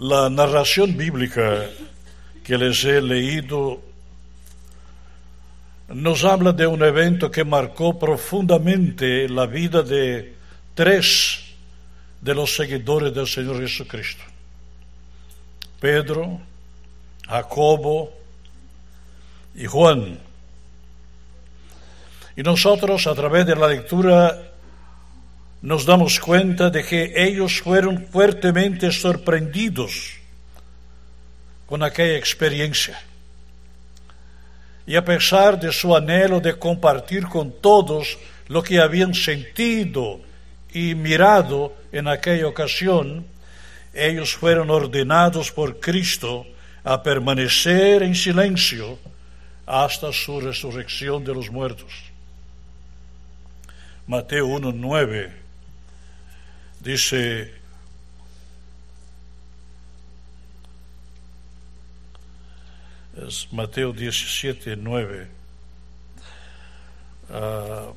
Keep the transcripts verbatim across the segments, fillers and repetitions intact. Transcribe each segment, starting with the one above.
La narración bíblica que les he leído nos habla de un evento que marcó profundamente la vida de tres de los seguidores del Señor Jesucristo: Pedro, Jacobo y Juan. Y nosotros, a través de la lectura, nos damos cuenta de que ellos fueron fuertemente sorprendidos con aquella experiencia. Y a pesar de su anhelo de compartir con todos lo que habían sentido y mirado en aquella ocasión, ellos fueron ordenados por Cristo a permanecer en silencio hasta su resurrección de los muertos. Mateo uno nueve dice: es Mateo diecisiete nueve. Uh,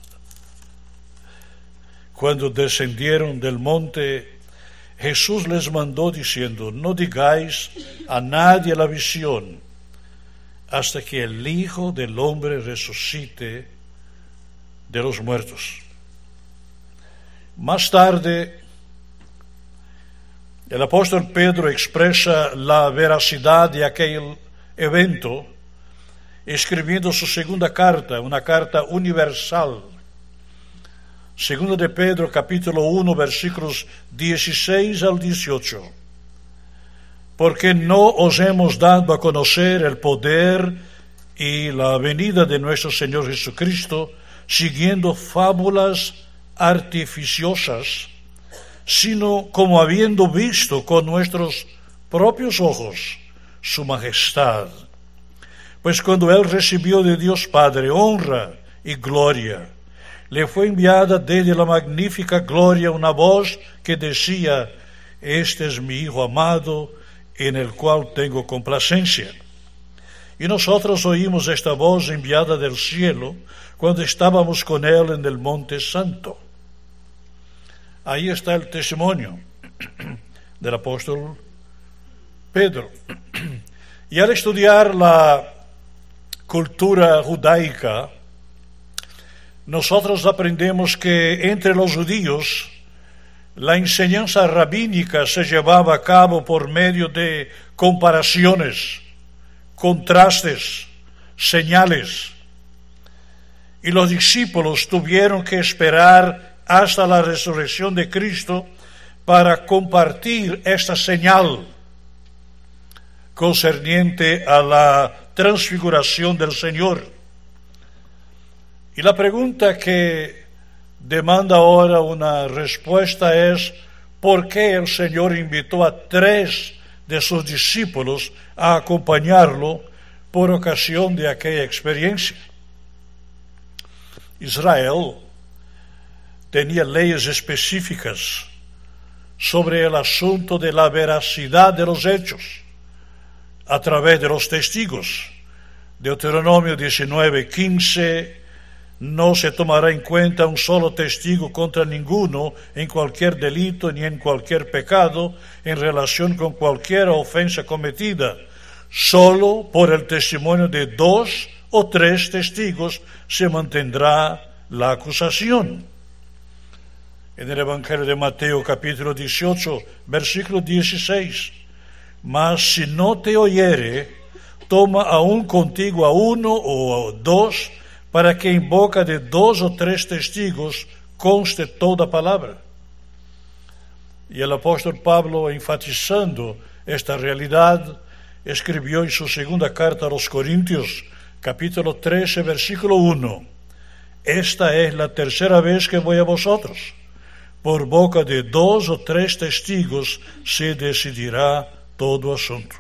cuando descendieron del monte, Jesús les mandó diciendo: no digáis a nadie la visión hasta que el Hijo del Hombre resucite de los muertos. Más tarde, el apóstol Pedro expresa la veracidad de aquel evento, escribiendo su segunda carta, una carta universal. Segunda de Pedro, capítulo uno, versículos dieciséis al dieciocho. Porque no os hemos dado a conocer el poder y la venida de nuestro Señor Jesucristo, siguiendo fábulas artificiosas, sino como habiendo visto con nuestros propios ojos su majestad. Pues cuando él recibió de Dios Padre honra y gloria, le fue enviada desde la magnífica gloria una voz que decía: este es mi Hijo amado, en el cual tengo complacencia. Y nosotros oímos esta voz enviada del cielo cuando estábamos con él en el monte santo. Ahí está el testimonio del apóstol Pedro. Y al estudiar la cultura judaica, nosotros aprendemos que entre los judíos la enseñanza rabínica se llevaba a cabo por medio de comparaciones, contrastes, señales. Y los discípulos tuvieron que esperar hasta la resurrección de Cristo para compartir esta señal concerniente a la transfiguración del Señor. Y la pregunta que demanda ahora una respuesta es: ¿por qué el Señor invitó a tres de sus discípulos a acompañarlo por ocasión de aquella experiencia? Israel tenía leyes específicas sobre el asunto de la veracidad de los hechos a través de los testigos. Deuteronomio diecinueve quince: no se tomará en cuenta un solo testigo contra ninguno en cualquier delito ni en cualquier pecado en relación con cualquier ofensa cometida. Solo por el testimonio de dos o tres testigos se mantendrá la acusación. En el Evangelio de Mateo, capítulo dieciocho, versículo dieciséis: mas si no te oyere, toma aún contigo a uno o a dos, para que en boca de dos o tres testigos conste toda palabra. Y el apóstol Pablo, enfatizando esta realidad, escribió en su segunda carta a los Corintios, capítulo trece, versículo uno: esta es la tercera vez que voy a vosotros. Por boca de dos o tres testigos se decidirá todo asunto.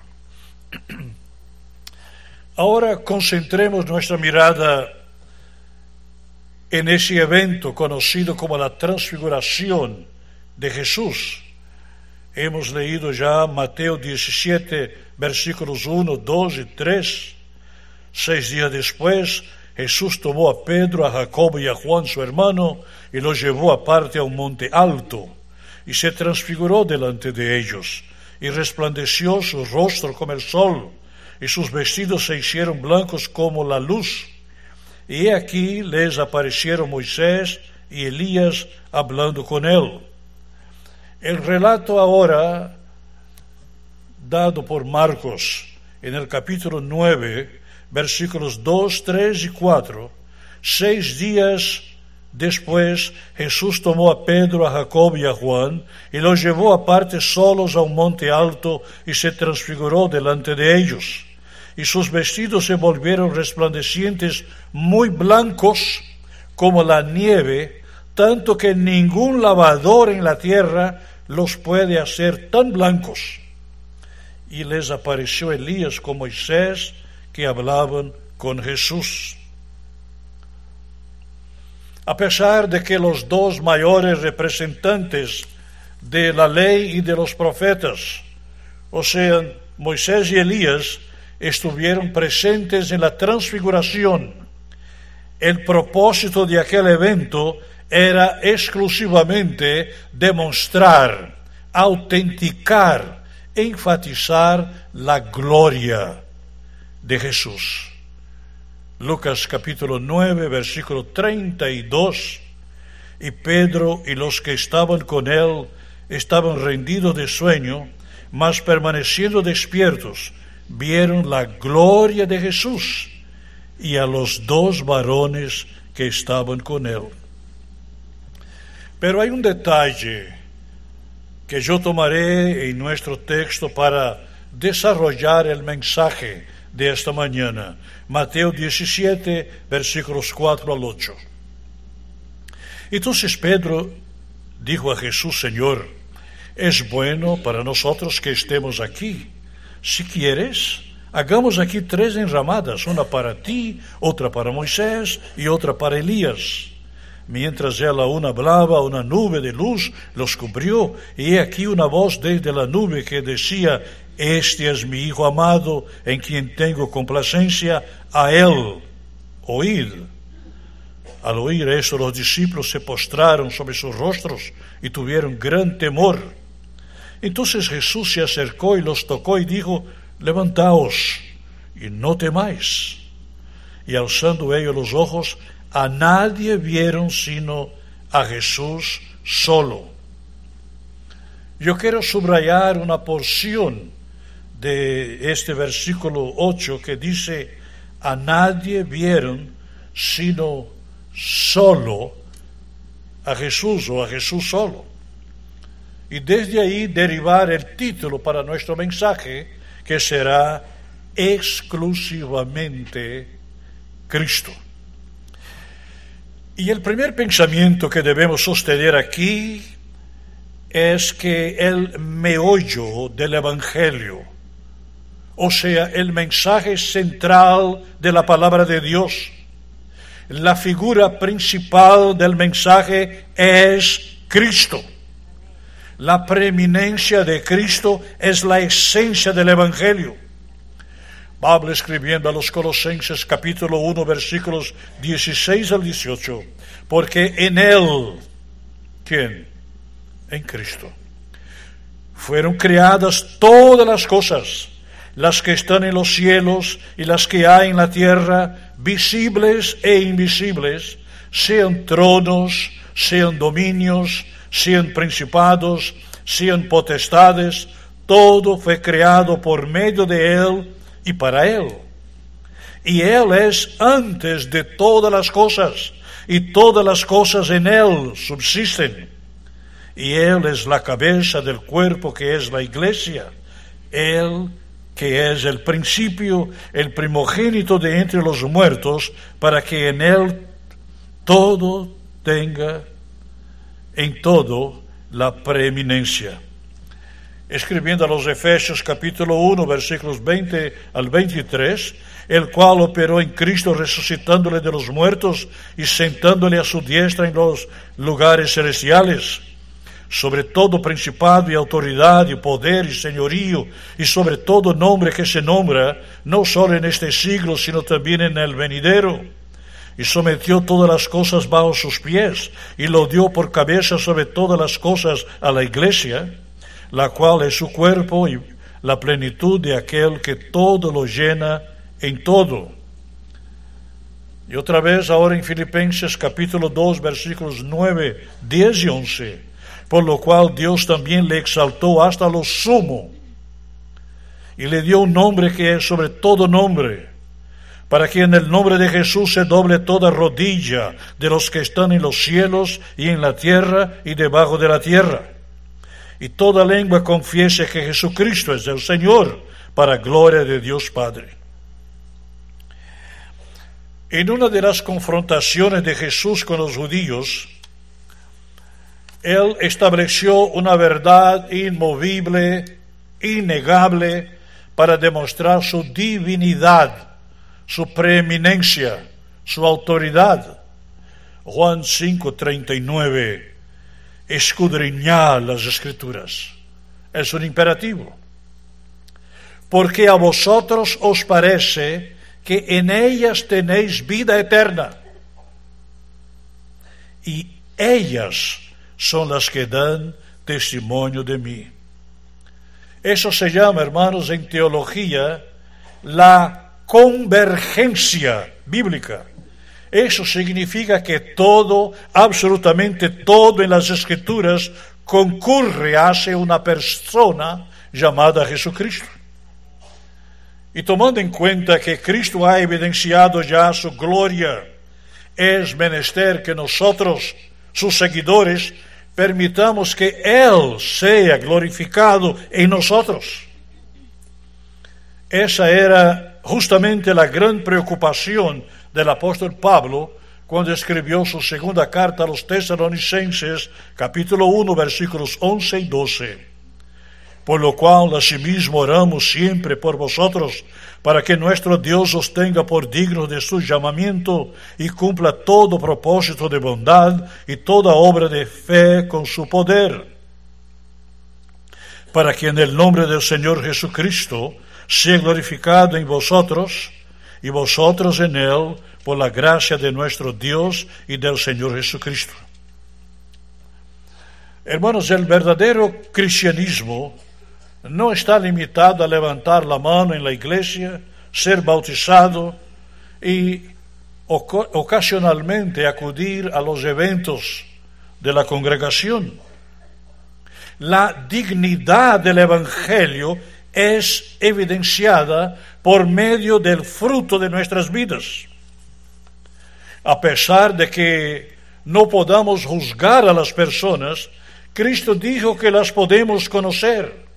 Ahora concentremos nuestra mirada en ese evento conocido como la transfiguración de Jesús. Hemos leído ya Mateo diecisiete, versículos uno, dos y tres. Seis días después, Jesús tomó a Pedro, a Jacobo y a Juan, su hermano, y los llevó aparte a un monte alto, y se transfiguró delante de ellos, y resplandeció su rostro como el sol, y sus vestidos se hicieron blancos como la luz. Y he aquí les aparecieron Moisés y Elías hablando con él. El relato ahora, dado por Marcos en el capítulo nueve, versículos dos, tres y cuatro, seis días después Jesús tomó a Pedro, a Jacob y a Juan y los llevó aparte solos a un monte alto y se transfiguró delante de ellos. Y sus vestidos se volvieron resplandecientes, muy blancos como la nieve, tanto que ningún lavador en la tierra los puede hacer tan blancos. Y les apareció Elías con Moisés, que hablaban con Jesús. A pesar de que los dos mayores representantes de la ley y de los profetas, o sea, Moisés y Elías, estuvieron presentes en la transfiguración, el propósito de aquel evento era exclusivamente demostrar, autenticar, enfatizar la gloria de Jesús. Lucas capítulo nueve, versículo treinta y dos, y Pedro y los que estaban con él estaban rendidos de sueño, mas permaneciendo despiertos, vieron la gloria de Jesús y a los dos varones que estaban con él. Pero hay un detalle que yo tomaré en nuestro texto para desarrollar el mensaje de esta mañana. Mateo diecisiete, versículos cuatro al ocho. Entonces Pedro dijo a Jesús: Señor, es bueno para nosotros que estemos aquí. Si quieres, hagamos aquí tres enramadas, una para ti, otra para Moisés y otra para Elías. Mientras él aún hablaba, una nube de luz los cubrió, y he aquí una voz desde la nube que decía: Este es mi Hijo amado, en quien tengo complacencia, a él oíd. Al oír esto, los discípulos se postraron sobre sus rostros y tuvieron gran temor. Entonces Jesús se acercó y los tocó y dijo: Levantaos y no temáis. Y alzando ellos los ojos, a nadie vieron sino a Jesús solo. Yo quiero subrayar una porción de este versículo ocho que dice: a nadie vieron sino solo a Jesús, o a Jesús solo. Y desde ahí derivar el título para nuestro mensaje, que será exclusivamente Cristo. Y el primer pensamiento que debemos sostener aquí es que el meollo del Evangelio, o sea, el mensaje central de la palabra de Dios, la figura principal del mensaje es Cristo. La preeminencia de Cristo es la esencia del Evangelio. Pablo, escribiendo a los Colosenses capítulo uno, versículos dieciséis al dieciocho, porque en Él, ¿quién? En Cristo, fueron creadas todas las cosas, las que están en los cielos y las que hay en la tierra, visibles e invisibles, sean tronos, sean dominios, sean principados, sean potestades, todo fue creado por medio de Él y para Él. Y Él es antes de todas las cosas, y todas las cosas en Él subsisten. Y Él es la cabeza del cuerpo, que es la iglesia. Él que es el principio, el primogénito de entre los muertos, para que en Él todo tenga en todo la preeminencia. Escribiendo a los Efesios capítulo uno, versículos veinte al veintitrés, el cual operó en Cristo, resucitándole de los muertos y sentándole a su diestra en los lugares celestiales, sobre todo principado y autoridad y poder y señorío, y sobre todo nombre que se nombra, no solo en este siglo, sino también en el venidero. Y sometió todas las cosas bajo sus pies, y lo dio por cabeza sobre todas las cosas a la iglesia, la cual es su cuerpo y la plenitud de aquel que todo lo llena en todo. Y otra vez ahora en Filipenses capítulo dos, versículos nueve, diez y once, por lo cual Dios también le exaltó hasta lo sumo y le dio un nombre que es sobre todo nombre, para que en el nombre de Jesús se doble toda rodilla de los que están en los cielos y en la tierra y debajo de la tierra, y toda lengua confiese que Jesucristo es el Señor, para gloria de Dios Padre. En una de las confrontaciones de Jesús con los judíos, Él estableció una verdad inmovible, innegable, para demostrar su divinidad, su preeminencia, su autoridad. Juan cinco, treinta y nueve, escudriñad las Escrituras. Es un imperativo. Porque a vosotros os parece que en ellas tenéis vida eterna, y ellas son las que dan testimonio de mí. Eso se llama, hermanos, en teología, la convergencia bíblica. Eso significa que todo, absolutamente todo en las Escrituras concurre hacia una persona llamada Jesucristo. Y tomando en cuenta que Cristo ha evidenciado ya su gloria, es menester que nosotros, sus seguidores, permitamos que Él sea glorificado en nosotros. Esa era justamente la gran preocupación del apóstol Pablo cuando escribió su segunda carta a los Tesalonicenses, capítulo uno, versículos once y doce. Por lo cual, asimismo, oramos siempre por vosotros, para que nuestro Dios os tenga por dignos de su llamamiento y cumpla todo propósito de bondad y toda obra de fe con su poder, para que en el nombre del Señor Jesucristo sea glorificado en vosotros y vosotros en Él, por la gracia de nuestro Dios y del Señor Jesucristo. Hermanos, el verdadero cristianismo no está limitado a levantar la mano en la iglesia, ser bautizado y ocasionalmente acudir a los eventos de la congregación. La dignidad del Evangelio es evidenciada por medio del fruto de nuestras vidas. A pesar de que no podamos juzgar a las personas, Cristo dijo que las podemos conocer.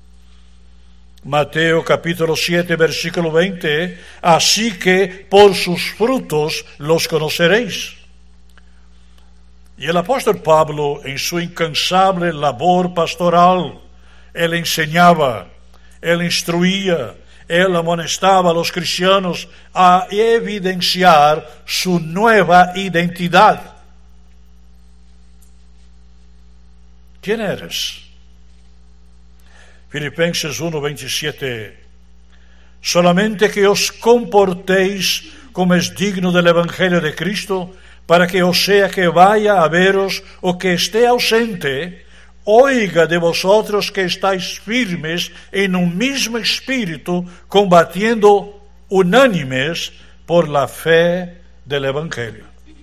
Mateo capítulo siete, versículo veinte, así que por sus frutos los conoceréis. Y el apóstol Pablo, en su incansable labor pastoral, él enseñaba, él instruía, él amonestaba a los cristianos a evidenciar su nueva identidad. ¿Quién eres? Filipenses uno, veintisiete. Solamente que os comportéis como es digno del Evangelio de Cristo, para que o sea que vaya a veros o que esté ausente, oiga de vosotros que estáis firmes en un mismo espíritu, combatiendo unánimes por la fe del Evangelio.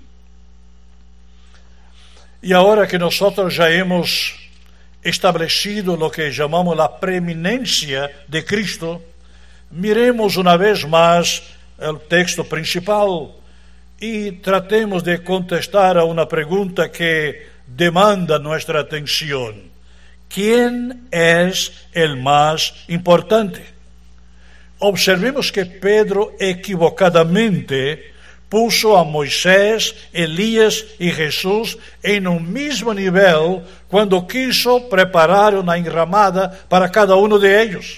Y ahora que nosotros ya hemos establecido lo que llamamos la preeminencia de Cristo, miremos una vez más el texto principal y tratemos de contestar a una pregunta que demanda nuestra atención. ¿Quién es el más importante? Observemos que Pedro equivocadamente puso a Moisés, Elías y Jesús en un mismo nivel cuando quiso preparar una enramada para cada uno de ellos.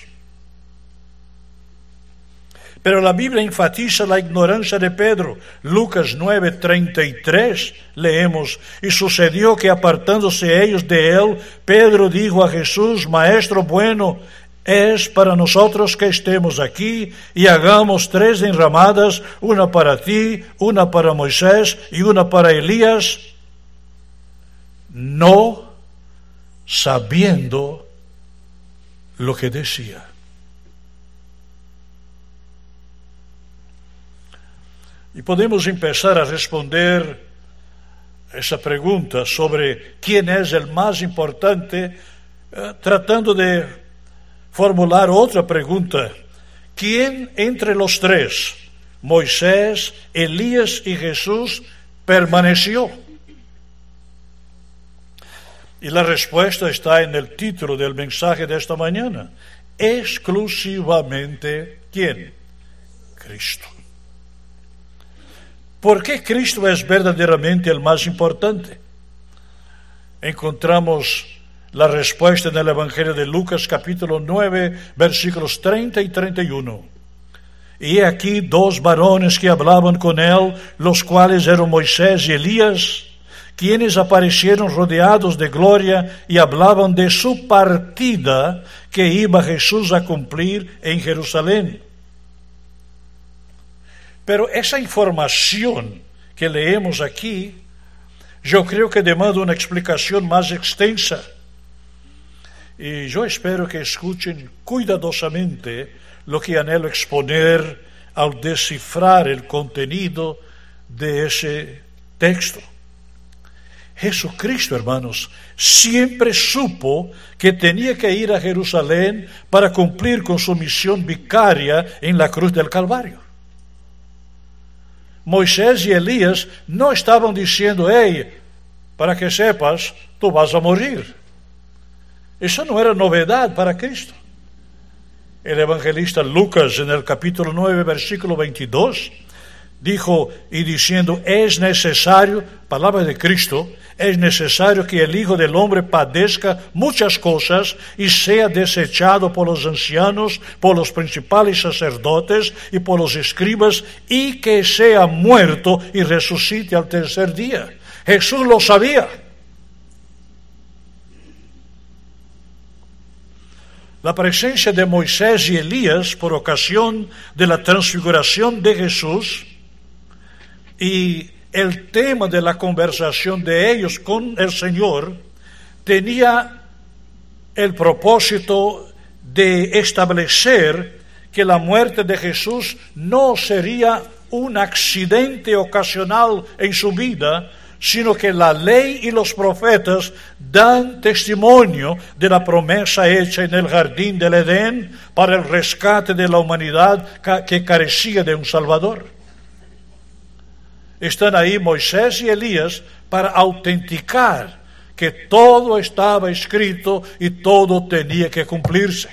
Pero la Biblia enfatiza la ignorancia de Pedro. Lucas nueve, treinta y tres leemos: y sucedió que apartándose ellos de él, Pedro dijo a Jesús: Maestro bueno, es para nosotros que estemos aquí y hagamos tres enramadas, una para ti, una para Moisés y una para Elías, no sabiendo lo que decía. Y podemos empezar a responder esa pregunta sobre quién es el más importante, eh, tratando de formular otra pregunta. ¿Quién entre los tres, Moisés, Elías y Jesús, permaneció? Y la respuesta está en el título del mensaje de esta mañana. Exclusivamente, ¿quién? Cristo. ¿Por qué Cristo es verdaderamente el más importante? Encontramos la respuesta en el Evangelio de Lucas, capítulo nueve, versículos treinta y treinta y uno. Y he aquí dos varones que hablaban con él, los cuales eran Moisés y Elías, quienes aparecieron rodeados de gloria y hablaban de su partida que iba Jesús a cumplir en Jerusalén. Pero esa información que leemos aquí, yo creo que demanda una explicación más extensa. Y yo espero que escuchen cuidadosamente lo que anhelo exponer al descifrar el contenido de ese texto. Jesucristo, hermanos, siempre supo que tenía que ir a Jerusalén para cumplir con su misión vicaria en la cruz del Calvario. Moisés y Elías no estaban diciendo, hey, para que sepas, tú vas a morir. Eso no era novedad para Cristo. El evangelista Lucas, en el capítulo nueve, versículo veintidós, dijo, y diciendo, es necesario, palabra de Cristo, es necesario que el Hijo del Hombre padezca muchas cosas y sea desechado por los ancianos, por los principales sacerdotes y por los escribas, y que sea muerto y resucite al tercer día. Jesús lo sabía. La presencia de Moisés y Elías por ocasión de la transfiguración de Jesús y el tema de la conversación de ellos con el Señor tenía el propósito de establecer que la muerte de Jesús no sería un accidente ocasional en su vida, sino que la ley y los profetas dan testimonio de la promesa hecha en el jardín del Edén para el rescate de la humanidad que carecía de un Salvador. Están ahí Moisés y Elías para autenticar que todo estaba escrito y todo tenía que cumplirse.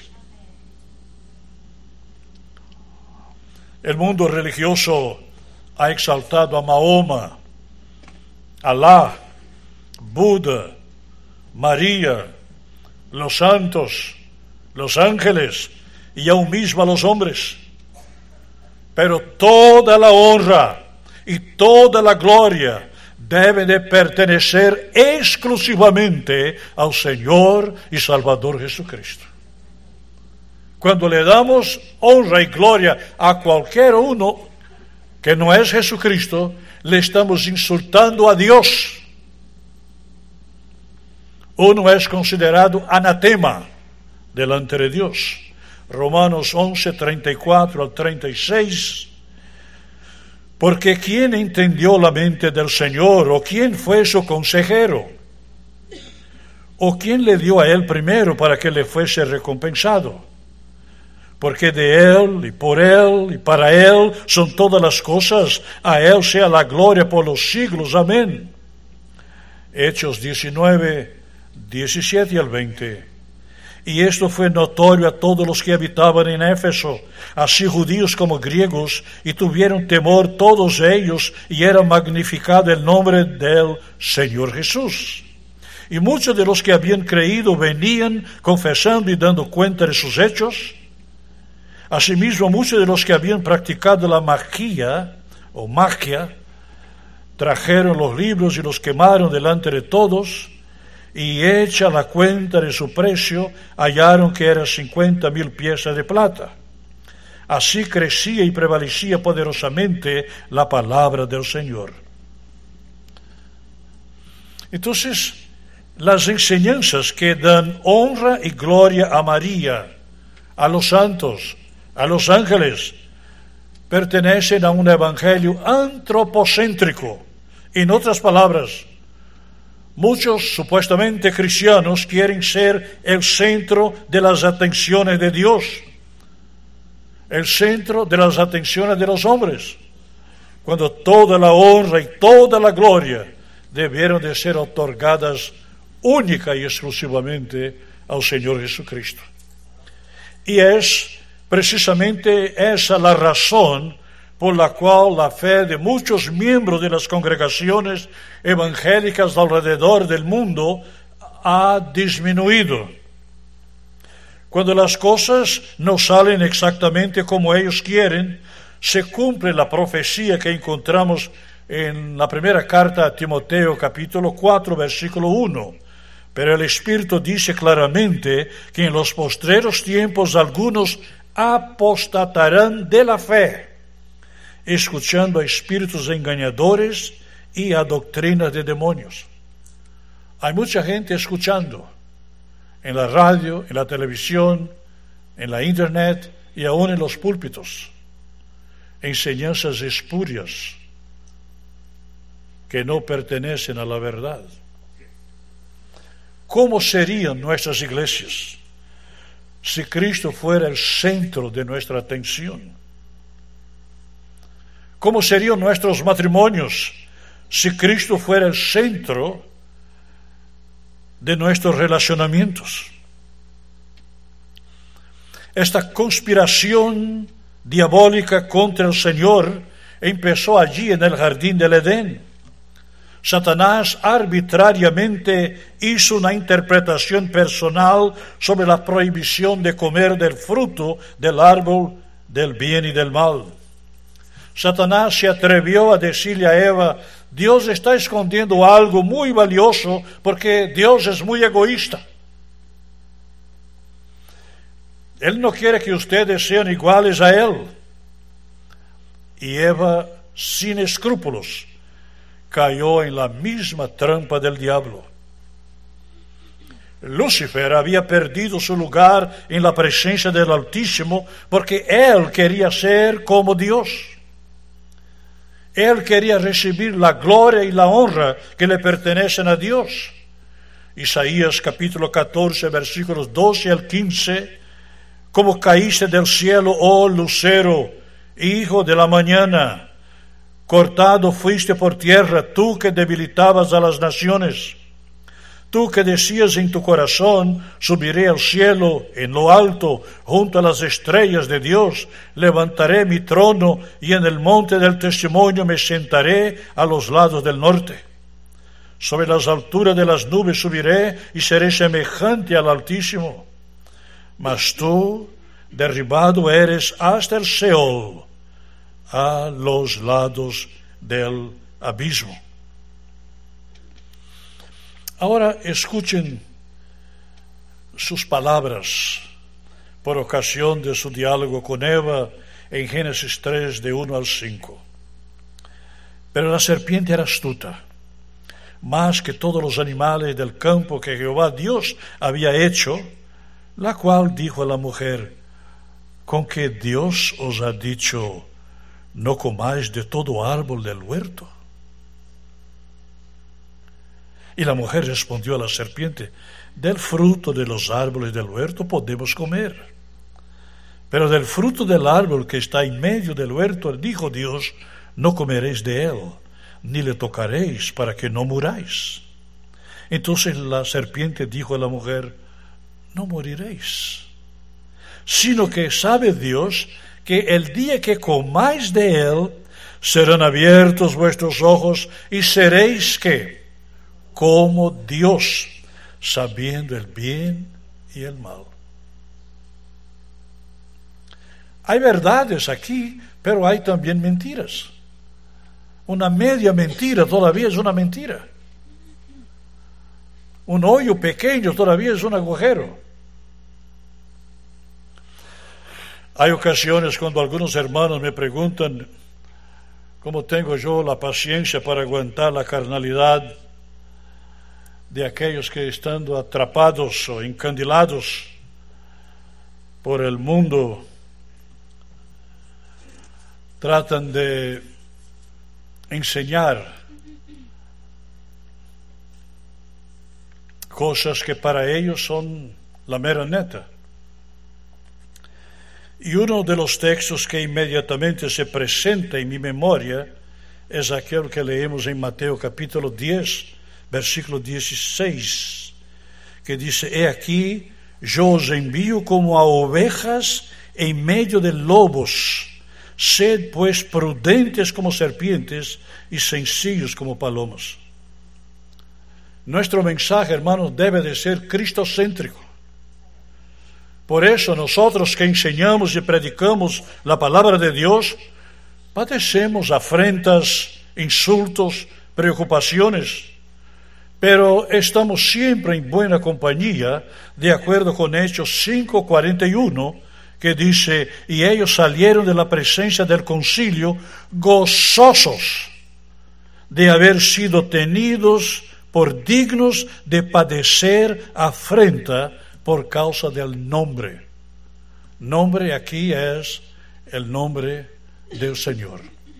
El mundo religioso ha exaltado a Mahoma, Alá, Buda, María, los santos, los ángeles y aún mismo a los hombres. Pero toda la honra y toda la gloria deben de pertenecer exclusivamente al Señor y Salvador Jesucristo. Cuando le damos honra y gloria a cualquier uno que no es Jesucristo, le estamos insultando a Dios. Uno es considerado anatema delante de Dios. Romanos once, treinta y cuatro al treinta y seis. Porque ¿quién entendió la mente del Señor? ¿O quién fue su consejero? ¿O quién le dio a él primero para que le fuese recompensado? Porque de Él, y por Él, y para Él son todas las cosas, a Él sea la gloria por los siglos. Amén. Hechos diecinueve, diecisiete al veinte. Y esto fue notorio a todos los que habitaban en Éfeso, así judíos como griegos, y tuvieron temor todos ellos, y era magnificado el nombre del Señor Jesús. Y muchos de los que habían creído venían confesando y dando cuenta de sus hechos. Asimismo, muchos de los que habían practicado la magia o magia trajeron los libros y los quemaron delante de todos, y hecha la cuenta de su precio, hallaron que eran cincuenta mil piezas de plata. Así crecía y prevalecía poderosamente la palabra del Señor. Entonces, las enseñanzas que dan honra y gloria a María, a los santos, a los ángeles, pertenecen a un evangelio antropocéntrico. En otras palabras, muchos supuestamente cristianos quieren ser el centro de las atenciones de Dios, el centro de las atenciones de los hombres, cuando toda la honra y toda la gloria debieron de ser otorgadas única y exclusivamente al Señor Jesucristo. Y es precisamente esa la razón por la cual la fe de muchos miembros de las congregaciones evangélicas alrededor del mundo ha disminuido. Cuando las cosas no salen exactamente como ellos quieren, se cumple la profecía que encontramos en la primera carta a Timoteo, capítulo cuatro, versículo uno. Pero el Espíritu dice claramente que en los postreros tiempos algunos apostatarán de la fe, escuchando a espíritus engañadores y a doctrinas de demonios. Hay mucha gente escuchando en la radio, en la televisión, en la internet y aún en los púlpitos enseñanzas espurias que no pertenecen a la verdad. ¿Cómo serían nuestras iglesias si Cristo fuera el centro de nuestra atención? ¿Cómo serían nuestros matrimonios si Cristo fuera el centro de nuestros relacionamientos? Esta conspiración diabólica contra el Señor empezó allí en el jardín del Edén. Satanás arbitrariamente hizo una interpretación personal sobre la prohibición de comer del fruto del árbol del bien y del mal. Satanás se atrevió a decirle a Eva: Dios está escondiendo algo muy valioso porque Dios es muy egoísta. Él no quiere que ustedes sean iguales a Él. Y Eva, sin escrúpulos, cayó en la misma trampa del diablo. Lucifer había perdido su lugar en la presencia del Altísimo porque él quería ser como Dios. Él quería recibir la gloria y la honra que le pertenecen a Dios. Isaías capítulo catorce, versículos doce al quince. Como caíste del cielo, oh lucero, hijo de la mañana, cortado fuiste por tierra, tú que debilitabas a las naciones. Tú que decías en tu corazón: subiré al cielo, en lo alto, junto a las estrellas de Dios, levantaré mi trono y en el monte del testimonio me sentaré a los lados del norte. Sobre las alturas de las nubes subiré y seré semejante al Altísimo. Mas tú, derribado eres hasta el Seol, a los lados del abismo. Ahora escuchen sus palabras por ocasión de su diálogo con Eva en Génesis tres, de uno al cinco. Pero la serpiente era astuta, más que todos los animales del campo que Jehová Dios había hecho, la cual dijo a la mujer: ¿con qué Dios os ha dicho, no comáis de todo árbol del huerto? Y la mujer respondió a la serpiente: del fruto de los árboles del huerto podemos comer, pero del fruto del árbol que está en medio del huerto, dijo Dios, no comeréis de él, ni le tocaréis, para que no muráis. Entonces la serpiente dijo a la mujer: no moriréis, sino que sabe Dios que el día que comáis de él, serán abiertos vuestros ojos y seréis ¿qué? Como Dios, sabiendo el bien y el mal. Hay verdades aquí, pero hay también mentiras. Una media mentira todavía es una mentira. Un hoyo pequeño todavía es un agujero. Hay ocasiones cuando algunos hermanos me preguntan cómo tengo yo la paciencia para aguantar la carnalidad de aquellos que estando atrapados o encandilados por el mundo tratan de enseñar cosas que para ellos son la mera neta. Y uno de los textos que inmediatamente se presenta en mi memoria es aquel que leemos en Mateo capítulo diez, versículo dieciséis, que dice: He aquí, yo os envío como a ovejas en medio de lobos. Sed pues prudentes como serpientes y sencillos como palomas. Nuestro mensaje, hermanos, debe de ser cristocéntrico. Por eso nosotros que enseñamos y predicamos la palabra de Dios, padecemos afrentas, insultos, preocupaciones, pero estamos siempre en buena compañía, de acuerdo con Hechos cinco cuarenta y uno, que dice: y ellos salieron de la presencia del concilio gozosos de haber sido tenidos por dignos de padecer afrenta por causa del nombre. Nombre aquí es el nombre del Señor.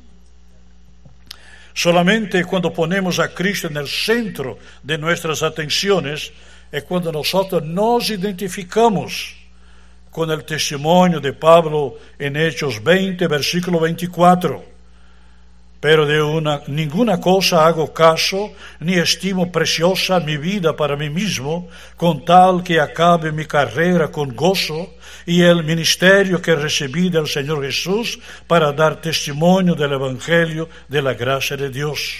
Solamente cuando ponemos a Cristo en el centro de nuestras atenciones es cuando nosotros nos identificamos con el testimonio de Pablo en Hechos veinte, versículo veinticuatro. Pero de una, ninguna cosa hago caso, ni estimo preciosa mi vida para mí mismo, con tal que acabe mi carrera con gozo y el ministerio que recibí del Señor Jesús para dar testimonio del Evangelio de la gracia de Dios.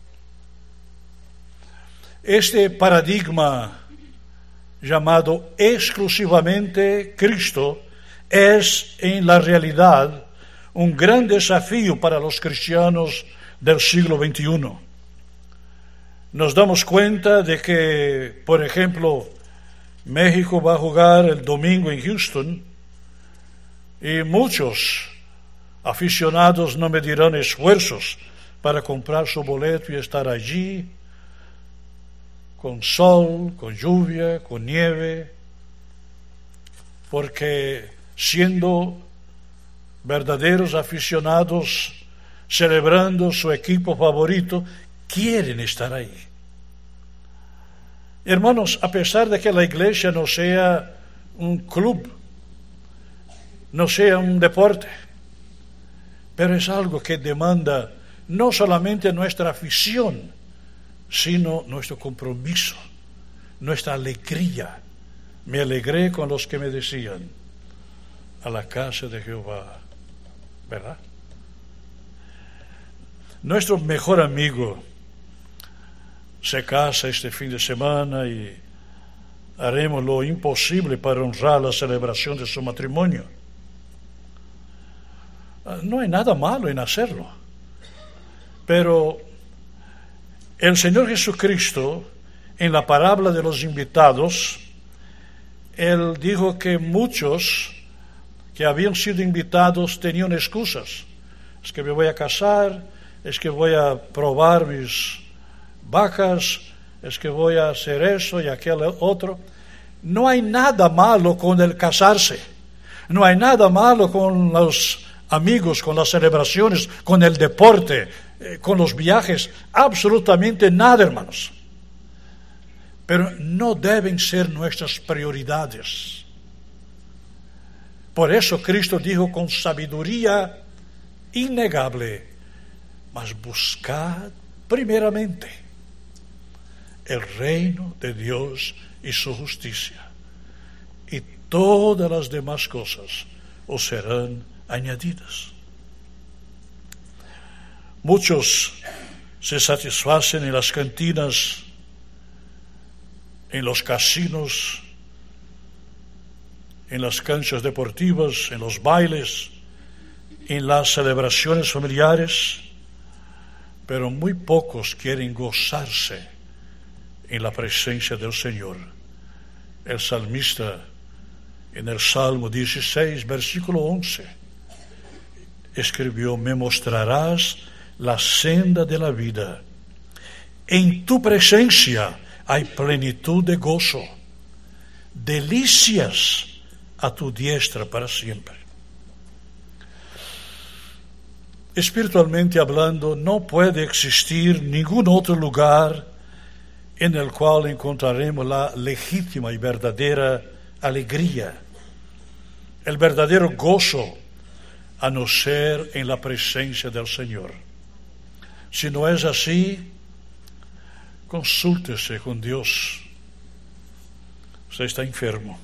Este paradigma llamado exclusivamente Cristo es en la realidad un gran desafío para los cristianos del siglo veintiuno. Nos damos cuenta de que, por ejemplo, México va a jugar el domingo en Houston y muchos aficionados no medirán esfuerzos para comprar su boleto y estar allí con sol, con lluvia, con nieve, porque siendo verdaderos aficionados celebrando su equipo favorito, quieren estar ahí. Hermanos, a pesar de que la iglesia no sea un club, no sea un deporte, pero es algo que demanda no solamente nuestra afición, sino nuestro compromiso, nuestra alegría. Me alegré con los que me decían: a la casa de Jehová, ¿verdad? Nuestro mejor amigo se casa este fin de semana y haremos lo imposible para honrar la celebración de su matrimonio. No hay nada malo en hacerlo, pero el Señor Jesucristo, en la parábola de los invitados, Él dijo que muchos que habían sido invitados tenían excusas. Es que me voy a casar, es que voy a probar mis vacas, es que voy a hacer eso y aquel otro. No hay nada malo con el casarse, no hay nada malo con los amigos, con las celebraciones, con el deporte, eh, con los viajes, absolutamente nada, hermanos. Pero no deben ser nuestras prioridades. Por eso Cristo dijo con sabiduría innegable: mas buscad primeramente el reino de Dios y su justicia, y todas las demás cosas os serán añadidas. Muchos se satisfacen en las cantinas, en los casinos, en las canchas deportivas, en los bailes, en las celebraciones familiares, pero muy pocos quieren gozarse en la presencia del Señor. El salmista, en el Salmo dieciséis, versículo once, escribió: me mostrarás la senda de la vida. En tu presencia hay plenitud de gozo, delicias a tu diestra para siempre. Espiritualmente hablando, no puede existir ningún otro lugar en el cual encontraremos la legítima y verdadera alegría, el verdadero gozo, a no ser en la presencia del Señor. Si no es así, consúltese con Dios. Usted está enfermo.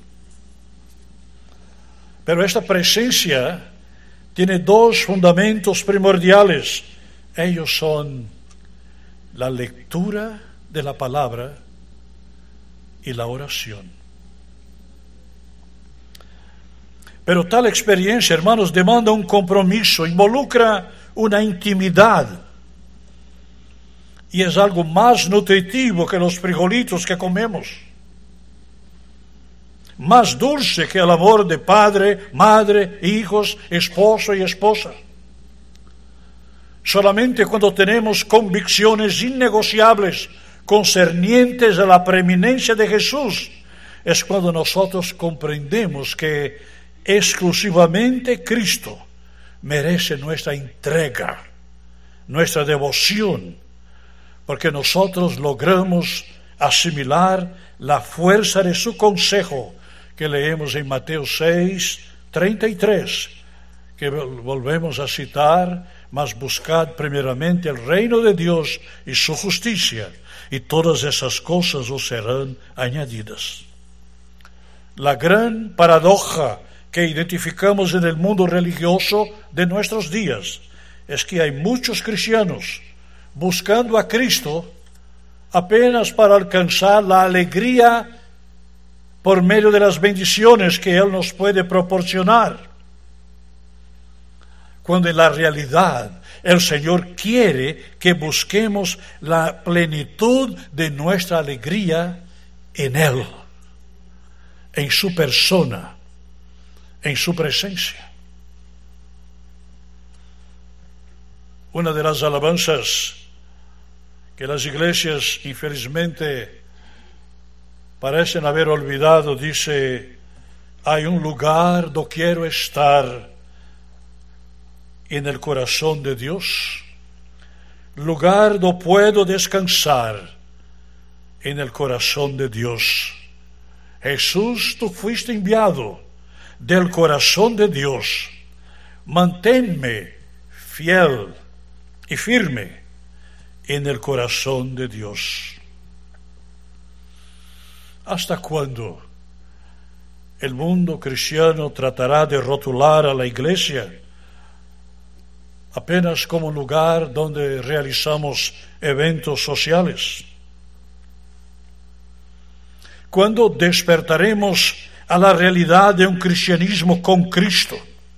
Pero esta presencia tiene dos fundamentos primordiales. Ellos son la lectura de la palabra y la oración. Pero tal experiencia, hermanos, demanda un compromiso, involucra una intimidad. Y es algo más nutritivo que los frijolitos que comemos. Más dulce que el amor de padre, madre, hijos, esposo y esposa. Solamente cuando tenemos convicciones innegociables concernientes a la preeminencia de Jesús, es cuando nosotros comprendemos que exclusivamente Cristo merece nuestra entrega, nuestra devoción, porque nosotros logramos asimilar la fuerza de su consejo que leemos en Mateo seis, treinta y tres, que volvemos a citar: mas buscad primeramente el reino de Dios y su justicia, y todas esas cosas os serán añadidas. La gran paradoja que identificamos en el mundo religioso de nuestros días es que hay muchos cristianos buscando a Cristo apenas para alcanzar la alegría por medio de las bendiciones que Él nos puede proporcionar, cuando en la realidad el Señor quiere que busquemos la plenitud de nuestra alegría en Él, en su persona, en su presencia. Una de las alabanzas que las iglesias infelizmente parecen haber olvidado dice: hay un lugar donde quiero estar en el corazón de Dios, lugar donde puedo descansar en el corazón de Dios. Jesús, tú fuiste enviado del corazón de Dios. Manténme fiel y firme en el corazón de Dios. ¿Hasta cuándo el mundo cristiano tratará de rotular a la iglesia apenas como un lugar donde realizamos eventos sociales? ¿Cuándo despertaremos a la realidad de un cristianismo con Cristo?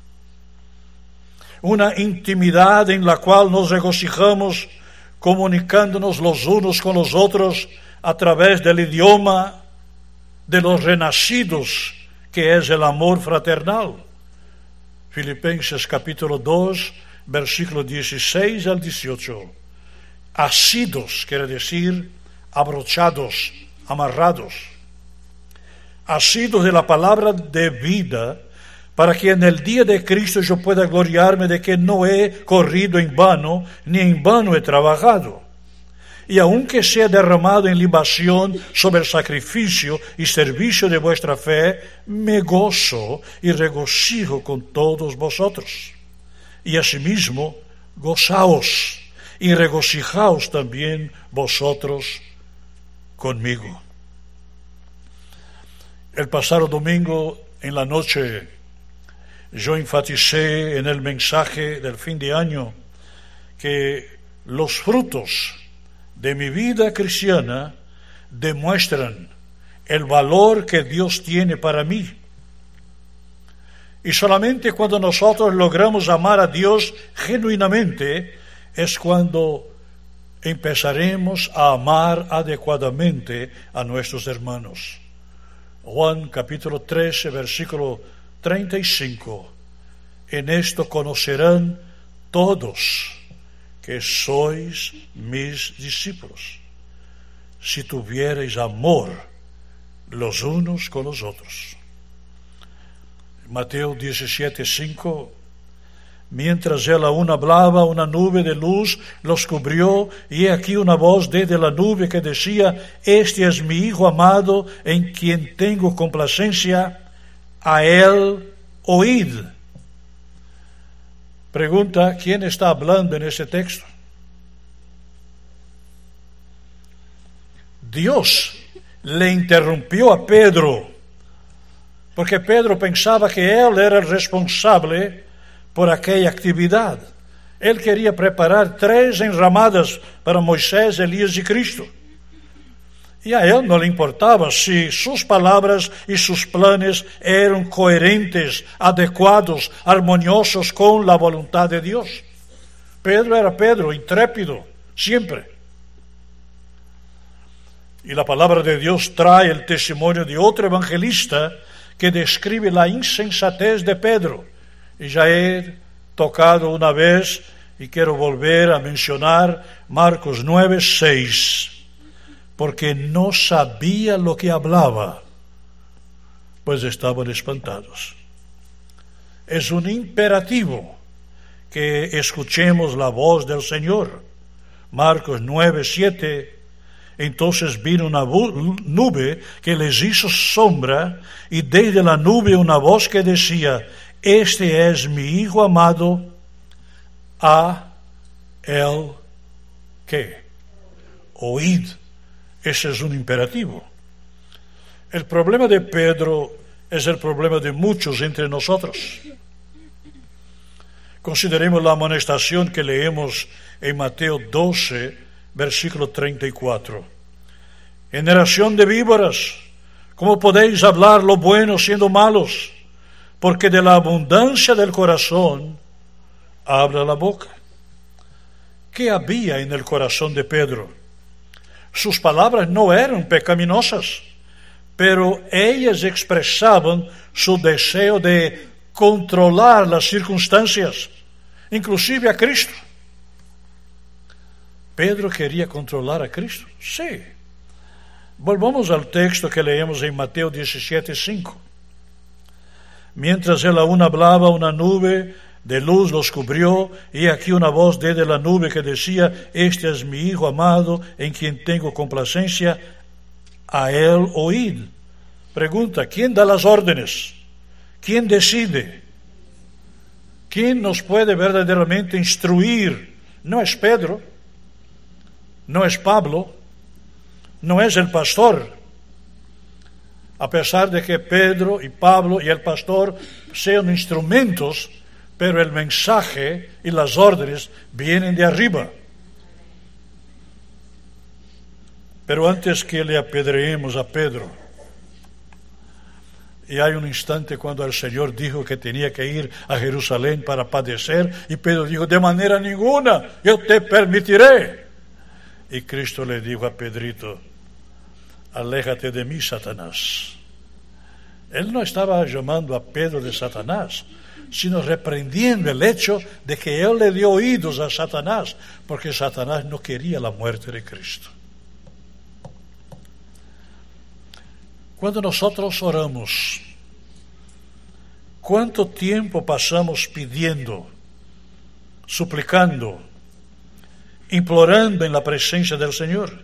Una intimidad en la cual nos regocijamos comunicándonos los unos con los otros a través del idioma de los renacidos, que es el amor fraternal. Filipenses capítulo dos, versículo dieciséis al dieciocho. Asidos quiere decir abrochados, amarrados. Asidos de la palabra de vida, para que en el día de Cristo yo pueda gloriarme de que no he corrido en vano, ni en vano he trabajado. Y aunque sea derramado en libación sobre el sacrificio y servicio de vuestra fe, me gozo y regocijo con todos vosotros. Y asimismo, gozaos y regocijaos también vosotros conmigo. El pasado domingo en la noche yo enfaticé en el mensaje del fin de año que los frutos de mi vida cristiana demuestran el valor que Dios tiene para mí. Y solamente cuando nosotros logramos amar a Dios genuinamente es cuando empezaremos a amar adecuadamente a nuestros hermanos. Juan capítulo trece, versículo treinta y cinco. En esto conocerán todos que sois mis discípulos, si tuvierais amor los unos con los otros. Mateo diecisiete, cinco. Mientras él aún hablaba, una nube de luz los cubrió, y he aquí una voz desde la nube que decía: este es mi Hijo amado, en quien tengo complacencia, a él oíd. Pregunta: ¿quién está hablando en ese texto? Dios le interrumpió a Pedro, porque Pedro pensaba que él era el responsable por aquella actividad. Él quería preparar tres enramadas para Moisés, Elías y Cristo. Y a él no le importaba si sus palabras y sus planes eran coherentes, adecuados, armoniosos con la voluntad de Dios. Pedro era Pedro, intrépido, siempre. Y la palabra de Dios trae el testimonio de otro evangelista que describe la insensatez de Pedro. Y ya he tocado una vez y quiero volver a mencionar Marcos nueve, seis. Porque no sabía lo que hablaba, pues estaban espantados. Es un imperativo que escuchemos la voz del Señor. Marcos nueve, siete. Entonces vino una nube que les hizo sombra, y desde la nube una voz que decía: este es mi Hijo amado, a él ¿qué? Oíd. Ese es un imperativo. El problema de Pedro es el problema de muchos entre nosotros. Consideremos la amonestación que leemos en Mateo doce, versículo treinta y cuatro. Generación de víboras, ¿cómo podéis hablar lo bueno siendo malos? Porque de la abundancia del corazón habla la boca. ¿Qué había en el corazón de Pedro? Sus palabras no eran pecaminosas, pero ellas expresaban su deseo de controlar las circunstancias, inclusive a Cristo. ¿Pedro quería controlar a Cristo? Sí. Volvamos al texto que leemos en Mateo diecisiete, cinco. Mientras él aún hablaba, una nube de luz los cubrió, y aquí una voz desde la nube que decía: este es mi Hijo amado, en quien tengo complacencia, a él oíd. Pregunta: ¿quién da las órdenes? ¿Quién decide? ¿Quién nos puede verdaderamente instruir? No es Pedro, no es Pablo, no es el pastor. A pesar de que Pedro y Pablo y el pastor sean instrumentos, pero el mensaje y las órdenes vienen de arriba. Pero antes que le apedreemos a Pedro, y hay un instante cuando el Señor dijo que tenía que ir a Jerusalén para padecer, y Pedro dijo: de manera ninguna, yo te permitiré. Y Cristo le dijo a Pedrito: aléjate de mí, Satanás. Él no estaba llamando a Pedro de Satanás, sino reprendiendo el hecho de que él le dio oídos a Satanás, porque Satanás no quería la muerte de Cristo. Cuando nosotros oramos, ¿cuánto tiempo pasamos pidiendo, suplicando, implorando en la presencia del Señor?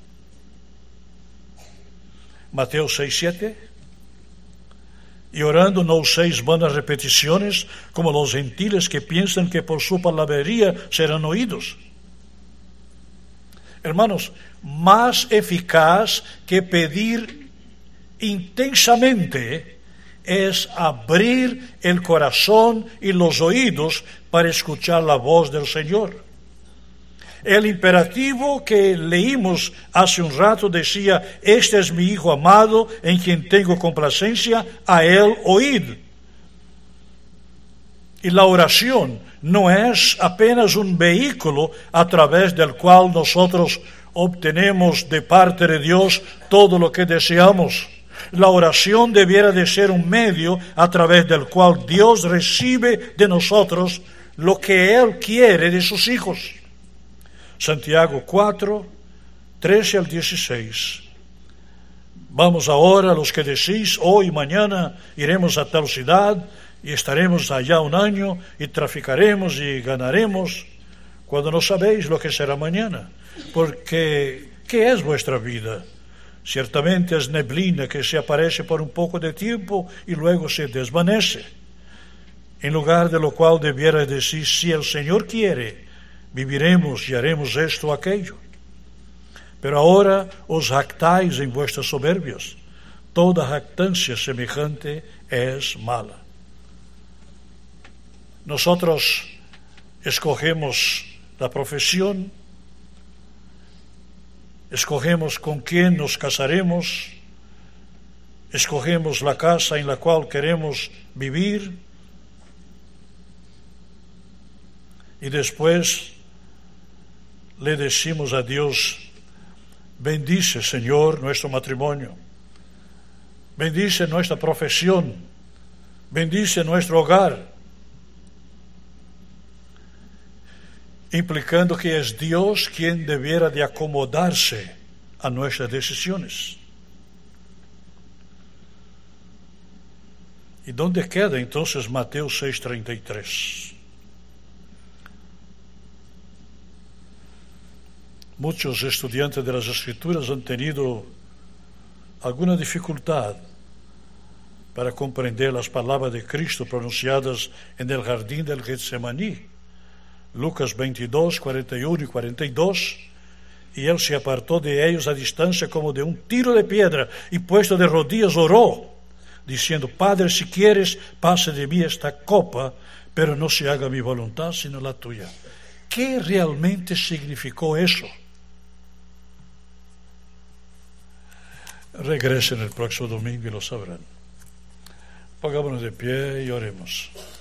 Mateo seis, siete. Y orando no uséis vanas repeticiones, como los gentiles que piensan que por su palabrería serán oídos. Hermanos, más eficaz que pedir intensamente es abrir el corazón y los oídos para escuchar la voz del Señor. El imperativo que leímos hace un rato decía: este es mi Hijo amado, en quien tengo complacencia, a él oíd. Y la oración no es apenas un vehículo a través del cual nosotros obtenemos de parte de Dios todo lo que deseamos. La oración debiera de ser un medio a través del cual Dios recibe de nosotros lo que Él quiere de sus hijos. Santiago cuatro, trece al dieciséis. Vamos ahora, los que decís, hoy, mañana, iremos a tal ciudad y estaremos allá un año y traficaremos y ganaremos, cuando no sabéis lo que será mañana. Porque, ¿qué es vuestra vida? Ciertamente es neblina que se aparece por un poco de tiempo y luego se desvanece. En lugar de lo cual debiera decir, si el Señor quiere, viviremos y haremos esto o aquello. Pero ahora os jactáis en vuestras soberbias. Toda jactancia semejante es mala. Nosotros escogemos la profesión, escogemos con quién nos casaremos, escogemos la casa en la cual queremos vivir, y después le decimos a Dios, bendice, Señor, nuestro matrimonio, bendice nuestra profesión, bendice nuestro hogar, implicando que es Dios quien debiera de acomodarse a nuestras decisiones. ¿Y dónde queda entonces Mateo seis treinta y tres? Muchos estudiantes de las Escrituras han tenido alguna dificultad para comprender las palabras de Cristo pronunciadas en el jardín del Getsemaní. Lucas veintidós, cuarenta y uno y cuarenta y dos, y él se apartó de ellos a distancia como de un tiro de piedra, y puesto de rodillas oró, diciendo, Padre, si quieres, pase de mí esta copa, pero no se haga mi voluntad, sino la tuya. ¿Qué realmente significó eso? Regresen el próximo domingo y lo sabrán. Pongámonos de pie y oremos.